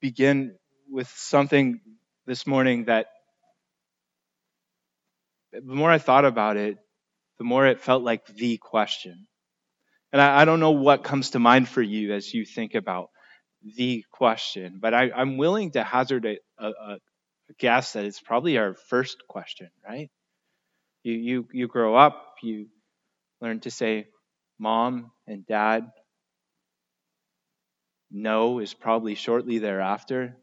begin with something this morning that the more I thought about it, the more it felt like the question. And I don't know what comes to mind for you as you think about the question, but I'm willing to hazard a guess that it's probably our first question, right? You grow up, you learn to say mom and dad. No is probably shortly thereafter.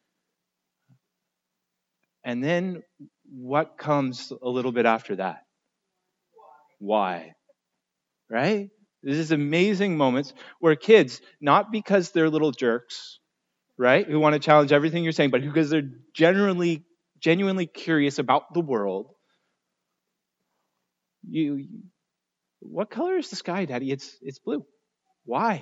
And then what comes a little bit after that? Why? Right? This is amazing moments where kids, not because they're little jerks, right, who want to challenge everything you're saying, but because they're genuinely curious about the world. What color is the sky, Daddy? It's blue. Why?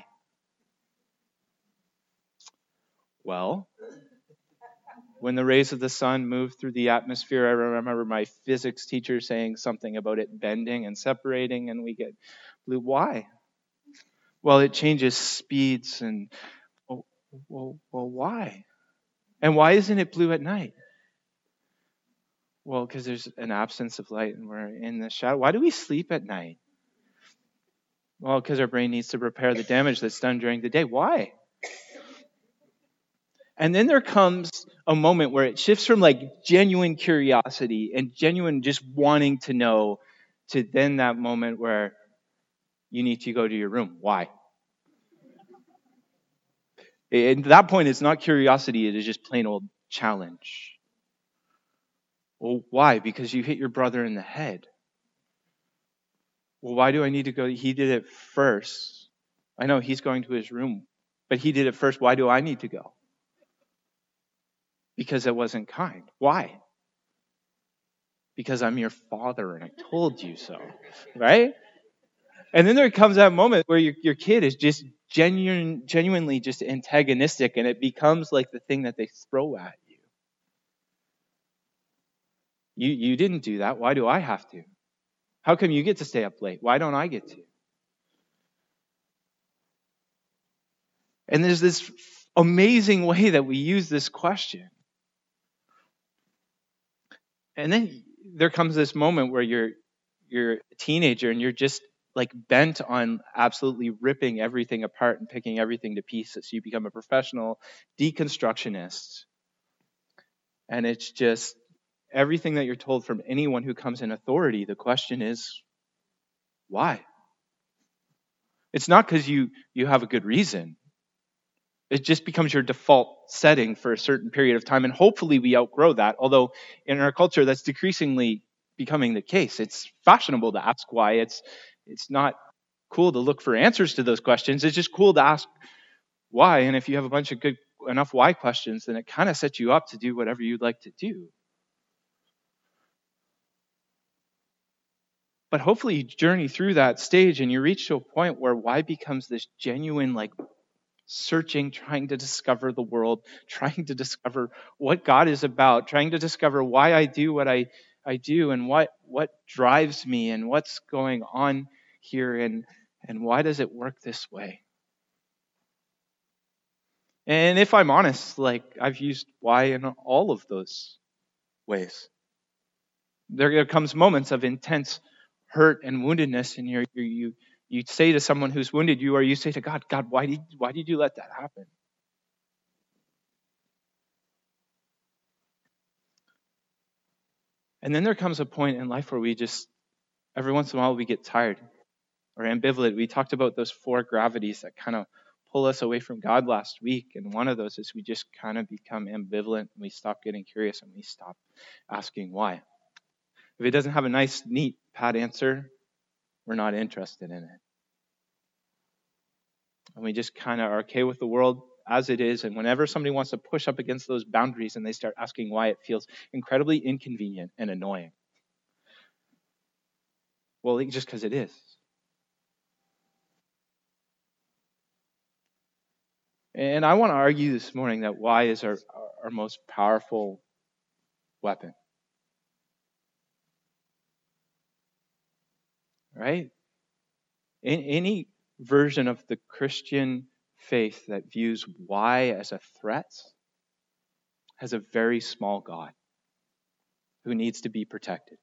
Well, when the rays of the sun move through the atmosphere, I remember my physics teacher saying something about it bending and separating, and we get blue. Why? Well, it changes speeds, and well, why? And why isn't it blue at night? Well, because there's an absence of light and we're in the shadow. Why do we sleep at night? Well, because our brain needs to repair the damage that's done during the day. Why? And then there comes a moment where it shifts from like genuine curiosity and genuine just wanting to know to then that moment where you need to go to your room. Why? At that point, it's not curiosity. It is just plain old challenge. Well, why? Because you hit your brother in the head. Well, why do I need to go? He did it first. I know he's going to his room, but he did it first. Why do I need to go? Because it wasn't kind. Why? Because I'm your father and I told you so, right? And then there comes that moment where your kid is just genuinely just antagonistic, and it becomes like the thing that they throw at you. You didn't do that. Why do I have to? How come you get to stay up late? Why don't I get to? And there's this amazing way that we use this question. And then there comes this moment where you're a teenager and you're just like bent on absolutely ripping everything apart and picking everything to pieces. You become a professional deconstructionist. And it's just everything that you're told from anyone who comes in authority. The question is, why? It's not because you have a good reason. It just becomes your default setting for a certain period of time. And hopefully we outgrow that. Although in our culture, that's decreasingly becoming the case. It's fashionable to ask why. It's not cool to look for answers to those questions. It's just cool to ask why. And if you have a bunch of good enough why questions, then it kind of sets you up to do whatever you'd like to do. But hopefully you journey through that stage and you reach to a point where why becomes this genuine, like, searching, trying to discover the world, trying to discover what God is about, trying to discover why I do what I do and what drives me and what's going on here and why does it work this way. And if I'm honest, like, I've used why in all of those ways. There comes moments of intense hurt and woundedness, and you say to someone who's wounded you, or you say to God, why did you let that happen? And then there comes a point in life where we just, every once in a while, we get tired or ambivalent. We talked about those 4 gravities that kind of pull us away from God last week, and one of those is we just kind of become ambivalent, and we stop getting curious, and we stop asking why. If it doesn't have a nice, neat, pat answer, we're not interested in it. And we just kind of are okay with the world as it is. And whenever somebody wants to push up against those boundaries and they start asking why, it feels incredibly inconvenient and annoying. Well, just because it is. And I want to argue this morning that why is our most powerful weapon. Right? In any version of the Christian faith that views why as a threat has a very small God who needs to be protected.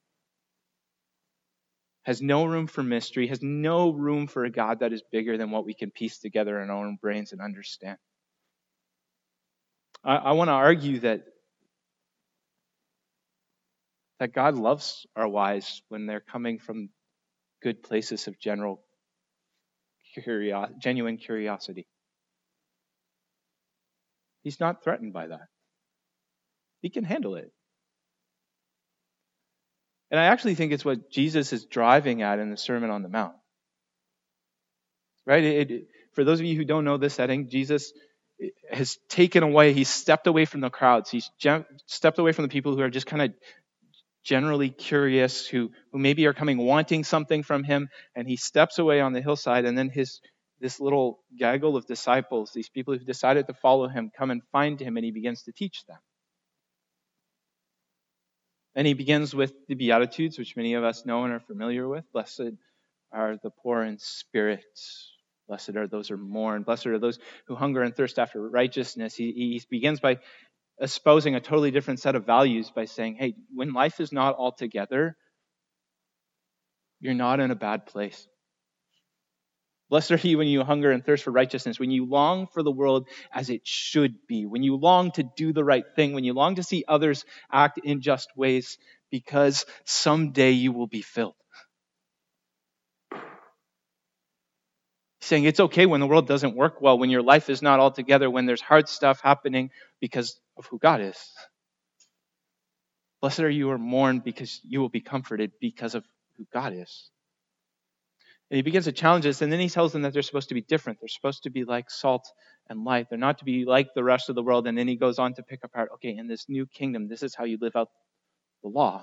Has no room for mystery, has no room for a God that is bigger than what we can piece together in our own brains and understand. I want to argue that God loves our whys when they're coming from good places of genuine curiosity. He's not threatened by that. He can handle it. And I actually think it's what Jesus is driving at in the Sermon on the Mount. Right? For those of you who don't know this setting, Jesus has taken away, he's stepped away from the crowds. He's stepped away from the people who are just kind of generally curious, who maybe are coming wanting something from him, and he steps away on the hillside, and then this little gaggle of disciples, these people who've decided to follow him, come and find him, and he begins to teach them. And he begins with the Beatitudes, which many of us know and are familiar with. Blessed are the poor in spirit. Blessed are those who mourn. Blessed are those who hunger and thirst after righteousness. He begins by espousing a totally different set of values by saying, hey, when life is not all together, you're not in a bad place. Blessed are you when you hunger and thirst for righteousness, when you long for the world as it should be, when you long to do the right thing, when you long to see others act in just ways, because someday you will be filled. Saying it's okay when the world doesn't work well, when your life is not all together, when there's hard stuff happening because of who God is. Blessed are you who are mourned, because you will be comforted because of who God is. And he begins to challenge us, and then he tells them that they're supposed to be different. They're supposed to be like salt and light. They're not to be like the rest of the world. And then he goes on to pick apart, okay, in this new kingdom, this is how you live out the law.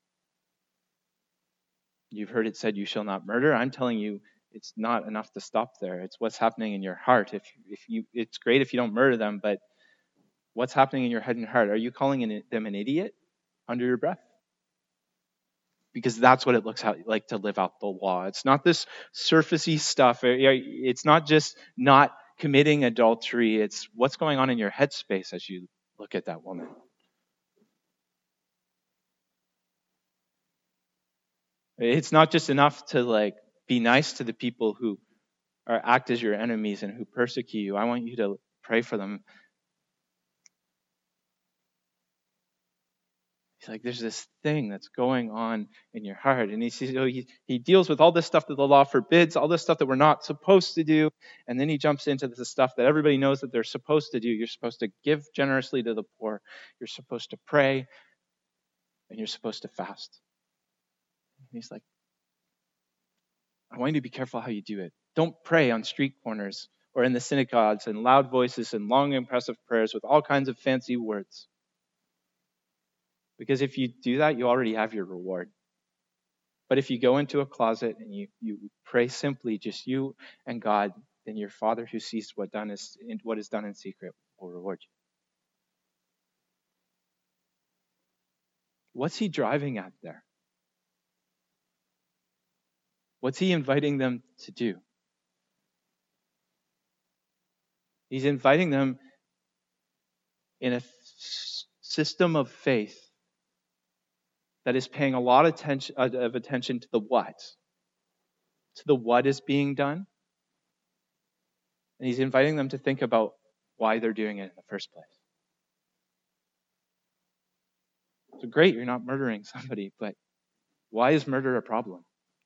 You've heard it said, you shall not murder. I'm telling you, it's not enough to stop there. It's what's happening in your heart. It's great if you don't murder them, but what's happening in your head and heart? Are you calling them an idiot under your breath? Because that's what it looks like to live out the law. It's not this surfacey stuff. It's not just not committing adultery. It's what's going on in your headspace as you look at that woman. It's not just enough to be nice to the people who act as your enemies and who persecute you. I want you to pray for them. He's like, there's this thing that's going on in your heart. And he deals with all this stuff that the law forbids, all this stuff that we're not supposed to do. And then he jumps into the stuff that everybody knows that they're supposed to do. You're supposed to give generously to the poor. You're supposed to pray. And you're supposed to fast. And he's like, I want you to be careful how you do it. Don't pray on street corners or in the synagogues in loud voices and long, impressive prayers with all kinds of fancy words. Because if you do that, you already have your reward. But if you go into a closet and you pray simply, just you and God, then your Father who sees what is done in secret will reward you. What's he driving at there? What's he inviting them to do? He's inviting them in a system of faith that is paying a lot of attention to the what. To the what is being done. And he's inviting them to think about why they're doing it in the first place. So great, you're not murdering somebody, but why is murder a problem?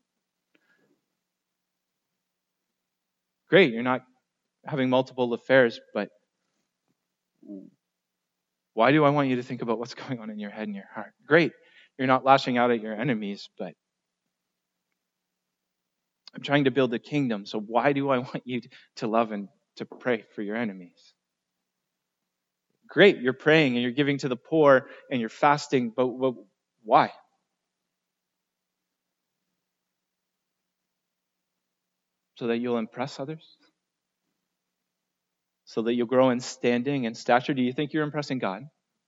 Great, you're not having multiple affairs, but why do I want you to think about what's going on in your head and your heart? Great, you're not lashing out at your enemies, but I'm trying to build a kingdom, so why do I want you to love and to pray for your enemies? Great, you're praying and you're giving to the poor and you're fasting, but why? So that you'll impress others? So that you'll grow in standing and stature? Do you think you're impressing God?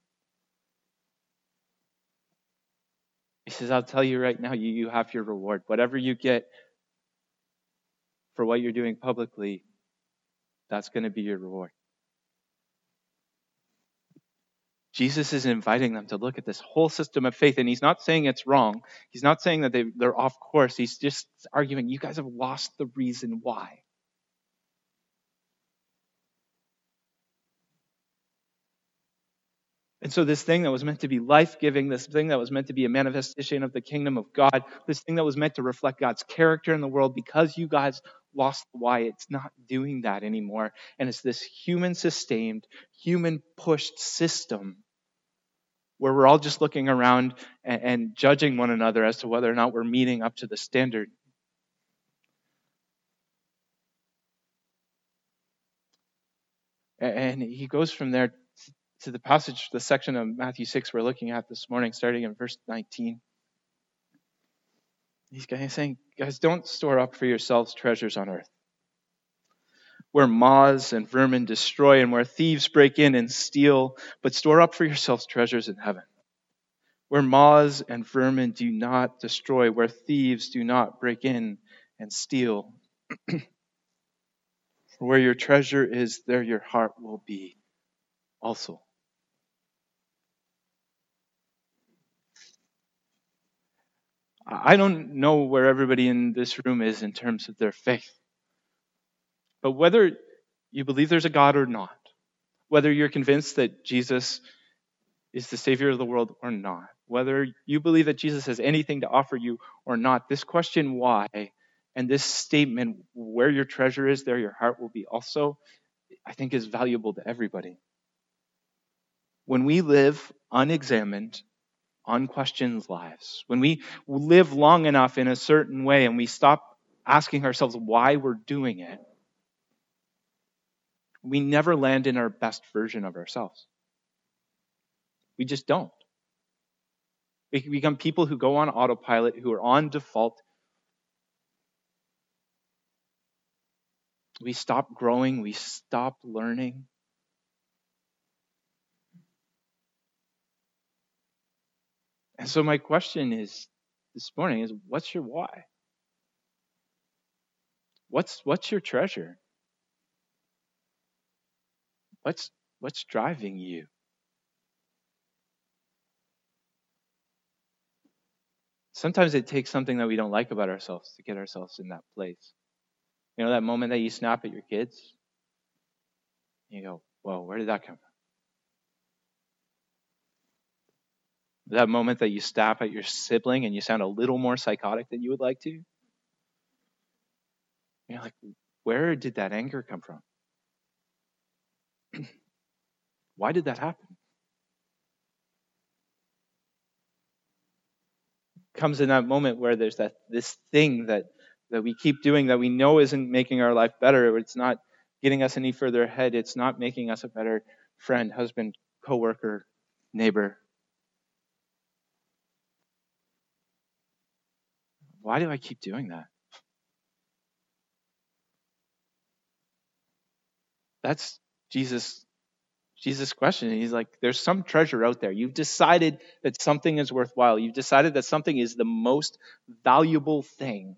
He says, I'll tell you right now, you have your reward. Whatever you get for what you're doing publicly, that's going to be your reward. Jesus is inviting them to look at this whole system of faith, and he's not saying it's wrong. He's not saying that they're off course. He's just arguing, you guys have lost the reason why. And so this thing that was meant to be life-giving, this thing that was meant to be a manifestation of the kingdom of God, this thing that was meant to reflect God's character in the world, because you guys lost the why, it's not doing that anymore. And it's this human-sustained, human-pushed system where we're all just looking around and judging one another as to whether or not we're meeting up to the standard. And he goes from there to the passage, the section of Matthew 6 we're looking at this morning, starting in verse 19. He's saying, guys, don't store up for yourselves treasures on earth, where moths and vermin destroy and where thieves break in and steal, but store up for yourselves treasures in heaven, where moths and vermin do not destroy, where thieves do not break in and steal. For where your treasure is, there your heart will be also. I don't know where everybody in this room is in terms of their faith. But whether you believe there's a God or not, whether you're convinced that Jesus is the Savior of the world or not, whether you believe that Jesus has anything to offer you or not, this question, why, and this statement, where your treasure is, there your heart will be also, I think is valuable to everybody. When we live unexamined, unquestioned lives, when we live long enough in a certain way and we stop asking ourselves why we're doing it, we never land in our best version of ourselves. We just don't. We become people who go on autopilot, who are on default. We stop growing. We stop learning. And so my question is, this morning is, what's your why? What's your treasure? What's driving you? Sometimes it takes something that we don't like about ourselves to get ourselves in that place. You know that moment that you snap at your kids? You go, whoa, where did that come from? That moment that you snap at your sibling and you sound a little more psychotic than you would like to? You're like, where did that anger come from? Why did that happen? Comes in that moment where there's this thing that we keep doing that we know isn't making our life better. It's not getting us any further ahead. It's not making us a better friend, husband, coworker, neighbor. Why do I keep doing that? That's Jesus' question. He's like, there's some treasure out there. You've decided that something is worthwhile. You've decided that something is the most valuable thing.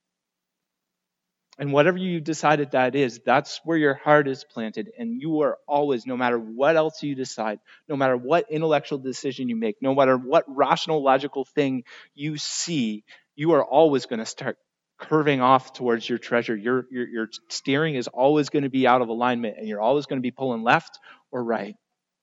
And whatever you decided that is, that's where your heart is planted. And you are always, no matter what else you decide, no matter what intellectual decision you make, no matter what rational, logical thing you see, you are always going to start curving off towards your treasure. Your steering is always going to be out of alignment, and you're always going to be pulling left or right.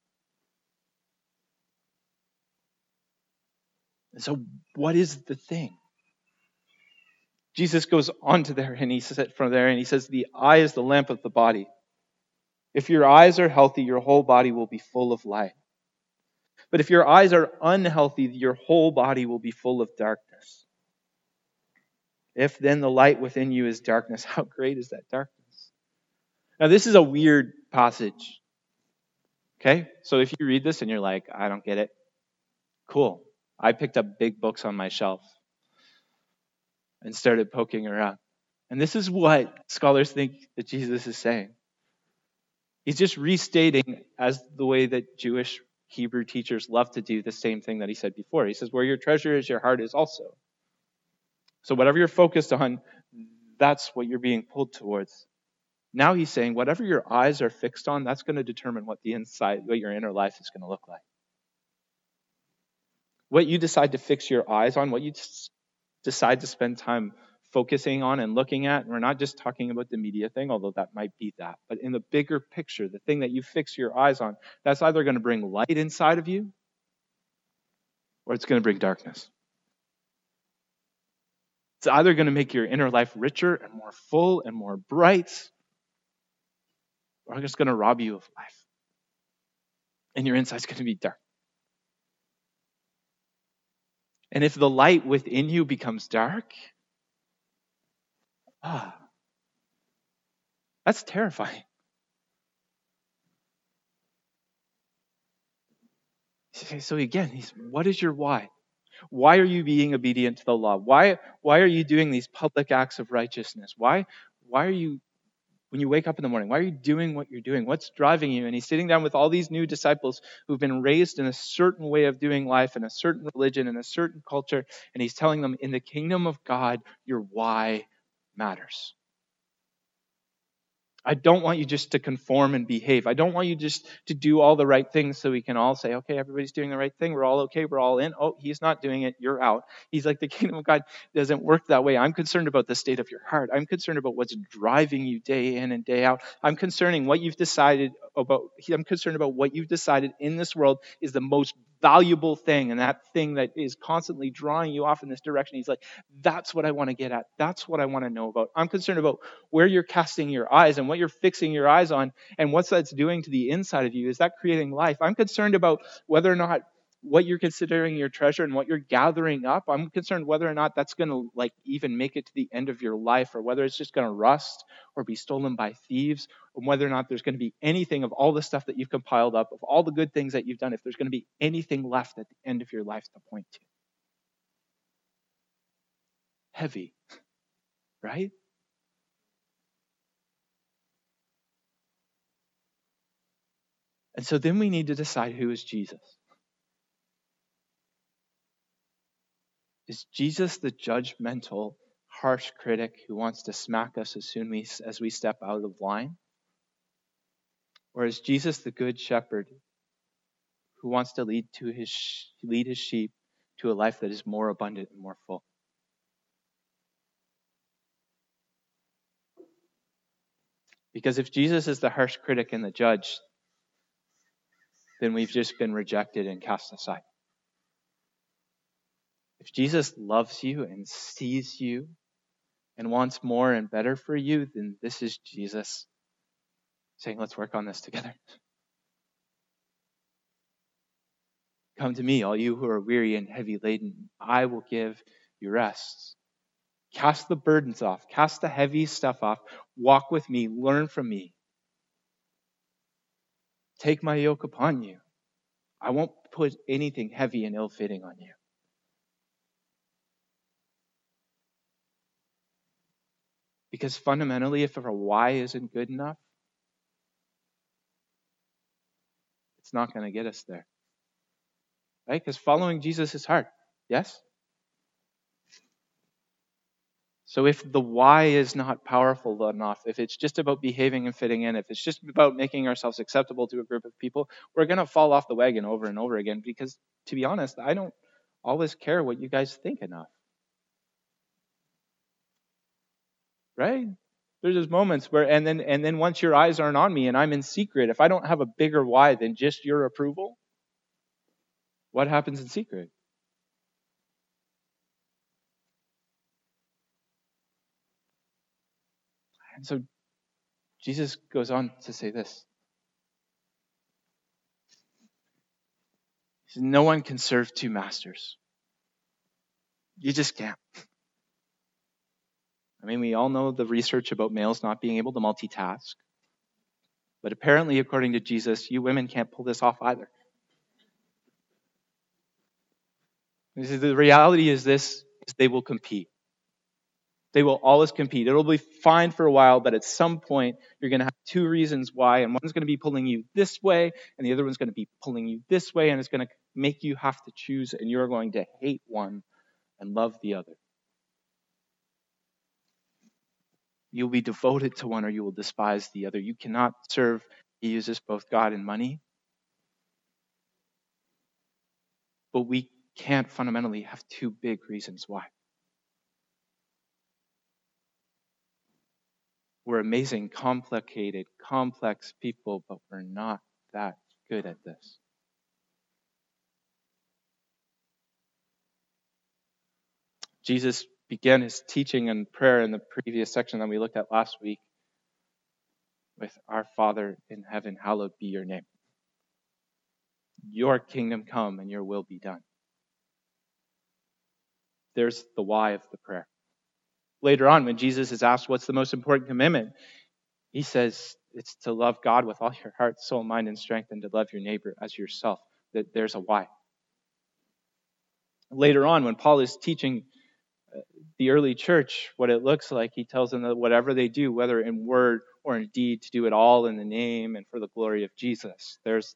And so what is the thing? Jesus goes on to there, and he says from there, and he says, the eye is the lamp of the body. If your eyes are healthy, your whole body will be full of light. But if your eyes are unhealthy, your whole body will be full of darkness. If then the light within you is darkness, how great is that darkness? Now, this is a weird passage. Okay? So if you read this and you're like, I don't get it, cool. I picked up big books on my shelf and started poking around. And this is what scholars think that Jesus is saying. He's just restating, as the way that Jewish Hebrew teachers love to do, the same thing that he said before. He says, where your treasure is, your heart is also. So whatever you're focused on, that's what you're being pulled towards. Now he's saying, whatever your eyes are fixed on, that's going to determine what your inner life is going to look like. What you decide to fix your eyes on, what you decide to spend time focusing on and looking at, and we're not just talking about the media thing, although that might be that, but in the bigger picture, the thing that you fix your eyes on, that's either going to bring light inside of you or it's going to bring darkness. It's either going to make your inner life richer and more full and more bright, or it's going to rob you of life. And your inside's going to be dark. And if the light within you becomes dark, that's terrifying. So again, what is your why? Why are you being obedient to the law? Why are you doing these public acts of righteousness? Why are you, when you wake up in the morning, why are you doing what you're doing? What's driving you? And he's sitting down with all these new disciples who've been raised in a certain way of doing life, in a certain religion, in a certain culture, and he's telling them, in the kingdom of God, your why matters. I don't want you just to conform and behave. I don't want you just to do all the right things so we can all say, okay, everybody's doing the right thing. We're all okay. We're all in. Oh, he's not doing it. You're out. He's like, the kingdom of God doesn't work that way. I'm concerned about the state of your heart. I'm concerned about what's driving you day in and day out. I'm concerned what you've decided in this world is the most valuable thing, and that thing that is constantly drawing you off in this direction. He's like, that's what I want to get at. That's what I want to know about. I'm concerned about where you're casting your eyes and what you're fixing your eyes on and what that's doing to the inside of you. Is that creating life? I'm concerned about whether or not what you're considering your treasure and what you're gathering up. I'm concerned whether or not that's going to even make it to the end of your life, or whether it's just going to rust or be stolen by thieves, or whether or not there's going to be anything of all the stuff that you've compiled up, of all the good things that you've done, if there's going to be anything left at the end of your life to point to. Heavy, right? And so then we need to decide, who is Jesus? Is Jesus the judgmental, harsh critic who wants to smack us as soon as we step out of line? Or is Jesus the good shepherd who wants to lead his sheep to a life that is more abundant and more full? Because if Jesus is the harsh critic and the judge, then we've just been rejected and cast aside. If Jesus loves you and sees you and wants more and better for you, then this is Jesus saying, let's work on this together. Come to me, all you who are weary and heavy laden. I will give you rest. Cast the burdens off. Cast the heavy stuff off. Walk with me. Learn from me. Take my yoke upon you. I won't put anything heavy and ill-fitting on you. Because fundamentally, if our why isn't good enough, it's not going to get us there. Right? Because following Jesus is hard. Yes? So if the why is not powerful enough, if it's just about behaving and fitting in, if it's just about making ourselves acceptable to a group of people, we're going to fall off the wagon over and over again. Because, to be honest, I don't always care what you guys think enough. Right? There's those moments where, and then once your eyes aren't on me and I'm in secret, if I don't have a bigger why than just your approval, what happens in secret? And so Jesus goes on to say this. He says, no one can serve two masters. You just can't. I mean, we all know the research about males not being able to multitask. But apparently, according to Jesus, you women can't pull this off either. The reality is this, is they will compete. They will always compete. It'll be fine for a while, but at some point, you're going to have two reasons why, and one's going to be pulling you this way, and the other one's going to be pulling you this way, and it's going to make you have to choose, and you're going to hate one and love the other. You'll be devoted to one or you will despise the other. You cannot serve, he uses both God and money. But we can't fundamentally have two big reasons why. We're amazing, complicated, complex people, but we're not that good at this. Jesus began his teaching and prayer in the previous section that we looked at last week with our Father in heaven, hallowed be your name. Your kingdom come and your will be done. There's the why of the prayer. Later on, when Jesus is asked what's the most important commandment, he says it's to love God with all your heart, soul, mind, and strength, and to love your neighbor as yourself. That there's a why. Later on, when Paul is teaching the early church what it looks like, he tells them that whatever they do, whether in word or in deed, to do it all in the name and for the glory of Jesus. There's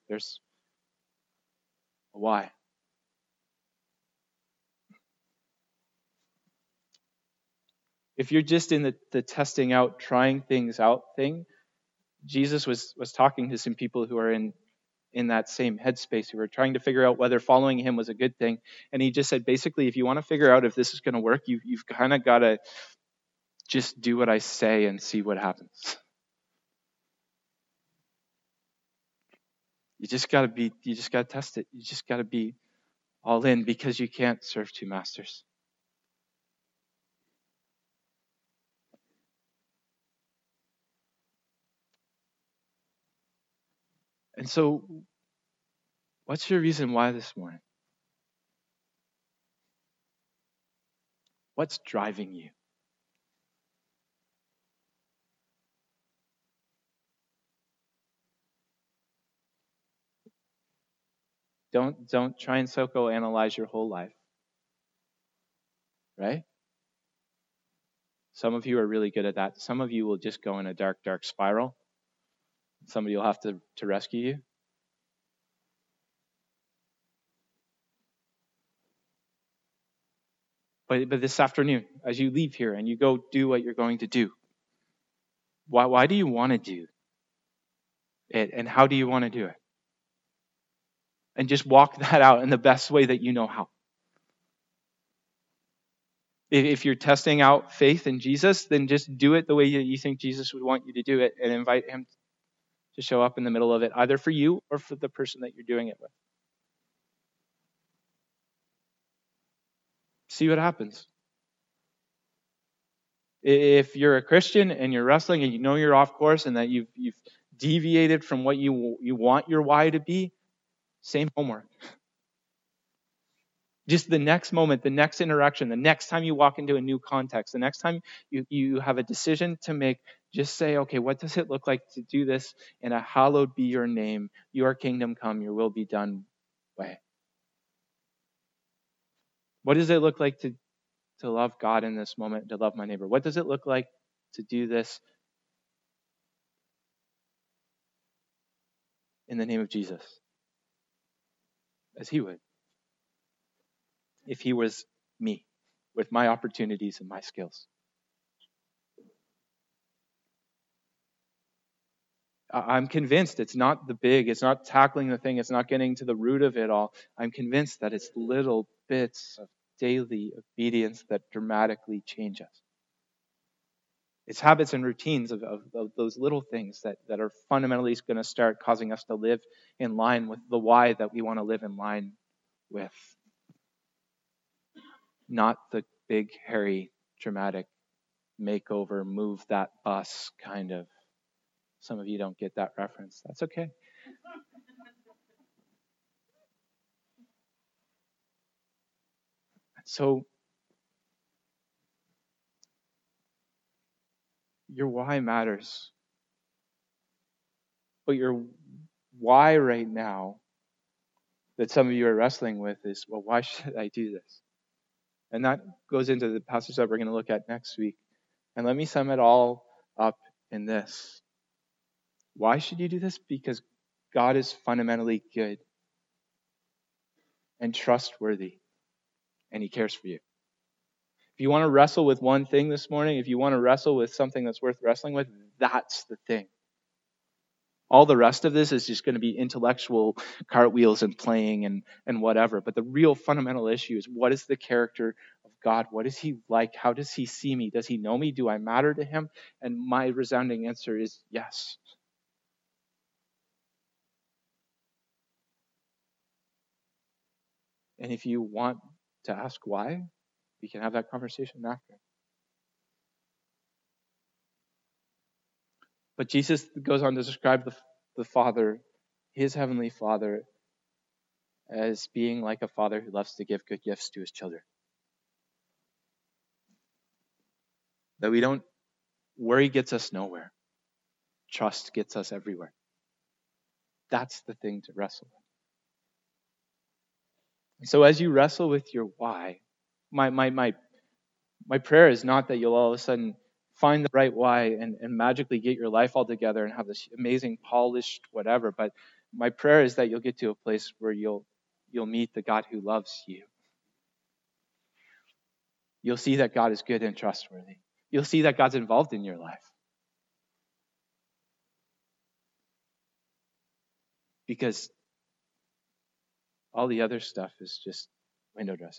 a why. If you're just in the testing out, trying things out thing, Jesus was talking to some people who are in that same headspace, who were trying to figure out whether following him was a good thing. And he just said, basically, if you want to figure out if this is going to work, you've kind of got to just do what I say and see what happens. You just got to test it. You just got to be all in, because you can't serve two masters. And so, what's your reason why this morning? What's driving you? Don't try and psychoanalyze your whole life. Right? Some of you are really good at that. Some of you will just go in a dark, dark spiral. Somebody will have to rescue you. But this afternoon, as you leave here and you go do what you're going to do, why do you want to do it, and how do you want to do it? And just walk that out in the best way that you know how. If you're testing out faith in Jesus, then just do it the way you think Jesus would want you to do it, and invite him to show up in the middle of it, either for you or for the person that you're doing it with. See what happens. If you're a Christian and you're wrestling and you know you're off course and that you've deviated from what you want your why to be, same homework. Just the next moment, the next interaction, the next time you walk into a new context, the next time you have a decision to make, just say, okay, what does it look like to do this in a hallowed be your name, your kingdom come, your will be done way? What does it look like to love God in this moment, to love my neighbor? What does it look like to do this in the name of Jesus? As he would, if he was me, with my opportunities and my skills. I'm convinced it's not the big, it's not tackling the thing, it's not getting to the root of it all. I'm convinced that it's little bits of daily obedience that dramatically change us. It's habits and routines of those little things that are fundamentally going to start causing us to live in line with the why that we want to live in line with. Not the big, hairy, dramatic makeover, move that bus kind of. Some of you don't get that reference. That's okay. So, your why matters. But your why right now that some of you are wrestling with is, well, why should I do this? And that goes into the passage that we're going to look at next week. And let me sum it all up in this. Why should you do this? Because God is fundamentally good and trustworthy, and he cares for you. If you want to wrestle with one thing this morning, if you want to wrestle with something that's worth wrestling with, that's the thing. All the rest of this is just going to be intellectual cartwheels and playing and whatever. But the real fundamental issue is, what is the character of God? What is he like? How does he see me? Does he know me? Do I matter to him? And my resounding answer is yes. And if you want to ask why, we can have that conversation after. But Jesus goes on to describe the Father, his heavenly Father, as being like a father who loves to give good gifts to his children. That we don't worry gets us nowhere. Trust gets us everywhere. That's the thing to wrestle with. And so as you wrestle with your why, my prayer is not that you'll all of a sudden find the right why and magically get your life all together and have this amazing polished whatever, but my prayer is that you'll get to a place where you'll meet the God who loves you. You'll see that God is good and trustworthy. You'll see that God's involved in your life. Because all the other stuff is just window dressing.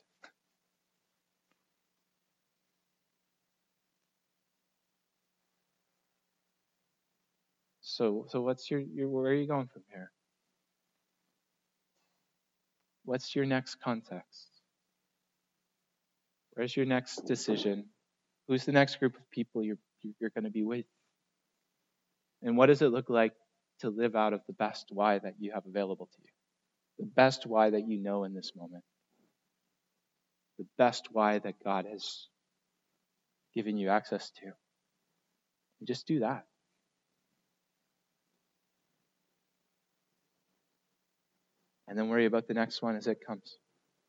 So what's your where are you going from here? What's your next context? Where's your next decision? Who's the next group of people you're going to be with? And what does it look like to live out of the best why that you have available to you? The best why that you know in this moment. The best why that God has given you access to. And just do that. And then worry about the next one as it comes.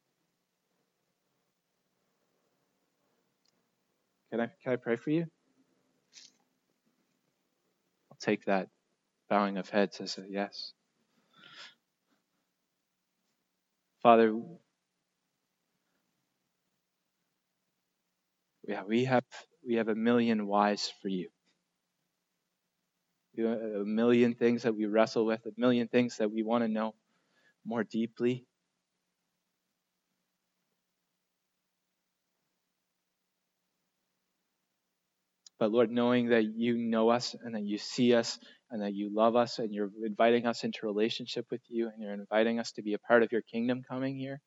Can I pray for you? I'll take that bowing of heads as a yes. Father, we have a million whys for you. We have a million things that we wrestle with, a million things that we want to know more deeply. But Lord, knowing that you know us and that you see us and that you love us and you're inviting us into relationship with you and you're inviting us to be a part of your kingdom coming here,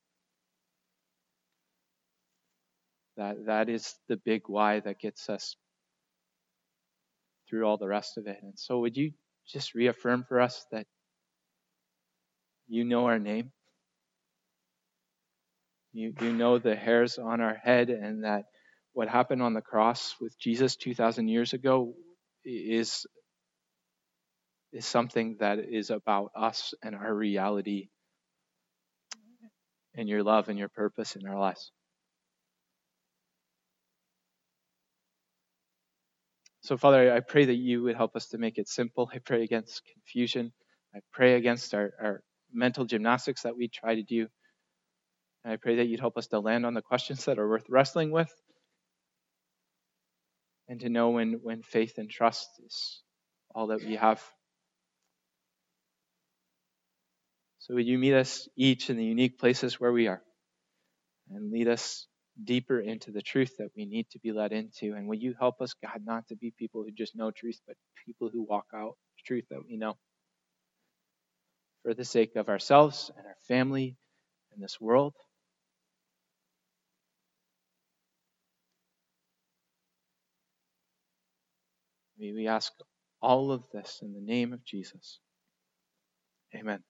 that is the big why that gets us through all the rest of it. And so would you just reaffirm for us that you know our name? You know the hairs on our head, and that what happened on the cross with Jesus 2,000 years ago is something that is about us and our reality and your love and your purpose in our lives. So, Father, I pray that you would help us to make it simple. I pray against confusion. I pray against our mental gymnastics that we try to do. And I pray that you'd help us to land on the questions that are worth wrestling with and to know when faith and trust is all that we have. So would you meet us each in the unique places where we are and lead us deeper into the truth that we need to be led into. And will you help us, God, not to be people who just know truth, but people who walk out truth that we know for the sake of ourselves and our family and this world. We ask all of this in the name of Jesus. Amen.